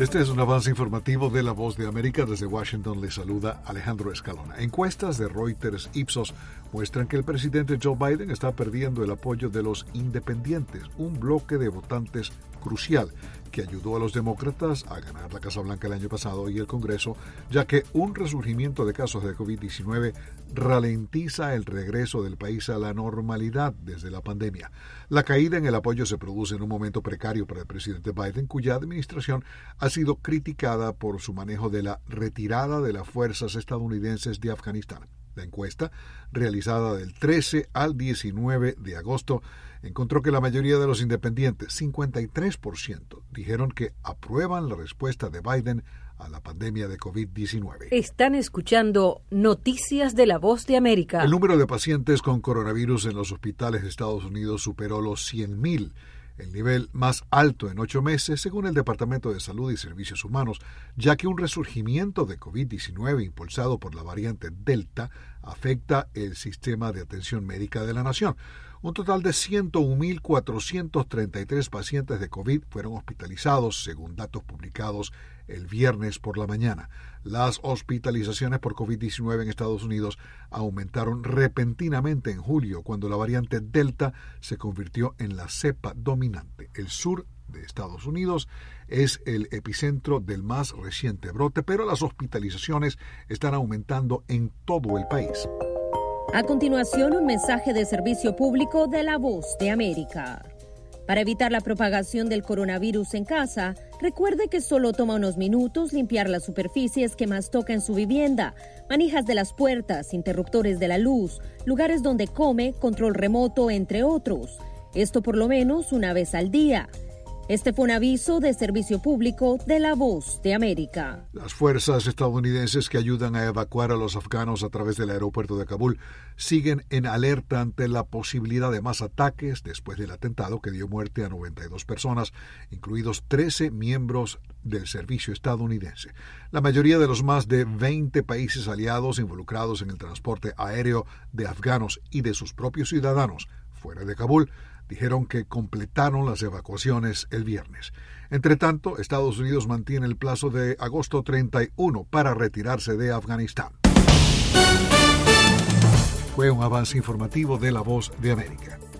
Este es un avance informativo de La Voz de América. Desde Washington le saluda Alejandro Escalona. Encuestas de Reuters Ipsos muestran que el presidente Joe Biden está perdiendo el apoyo de los independientes, un bloque de votantes crucial que ayudó a los demócratas a ganar la Casa Blanca el año pasado y el Congreso, ya que un resurgimiento de casos de COVID-19 ralentiza el regreso del país a la normalidad desde la pandemia. La caída en el apoyo se produce en un momento precario para el presidente Biden, cuya administración ha sido criticada por su manejo de la retirada de las fuerzas estadounidenses de Afganistán. La encuesta, realizada del 13 al 19 de agosto, encontró que la mayoría de los independientes, 53%, dijeron que aprueban la respuesta de Biden a la pandemia de COVID-19. Están escuchando Noticias de La Voz de América. El número de pacientes con coronavirus en los hospitales de Estados Unidos superó los 100,000, el nivel más alto en 8 meses, según el Departamento de Salud y Servicios Humanos, ya que un resurgimiento de COVID-19 impulsado por la variante Delta afecta el sistema de atención médica de la nación. Un total de 101,433 pacientes de COVID fueron hospitalizados, según datos publicados el viernes por la mañana. Las hospitalizaciones por COVID-19 en Estados Unidos aumentaron repentinamente en julio, cuando la variante Delta se convirtió en la cepa dominante. El sur de Estados Unidos es el epicentro del más reciente brote, pero las hospitalizaciones están aumentando en todo el país. A continuación, un mensaje de servicio público de La Voz de América. Para evitar la propagación del coronavirus en casa, recuerde que solo toma unos minutos limpiar las superficies que más toca en su vivienda, manijas de las puertas, interruptores de la luz, lugares donde come, control remoto, entre otros. Esto por lo menos una vez al día. Este fue un aviso de servicio público de La Voz de América. Las fuerzas estadounidenses que ayudan a evacuar a los afganos a través del aeropuerto de Kabul siguen en alerta ante la posibilidad de más ataques después del atentado que dio muerte a 92 personas, incluidos 13 miembros del servicio estadounidense. La mayoría de los más de 20 países aliados involucrados en el transporte aéreo de afganos y de sus propios ciudadanos fuera de Kabul dijeron que completaron las evacuaciones el viernes. Entre tanto, Estados Unidos mantiene el plazo de agosto 31 para retirarse de Afganistán. Fue un avance informativo de La Voz de América.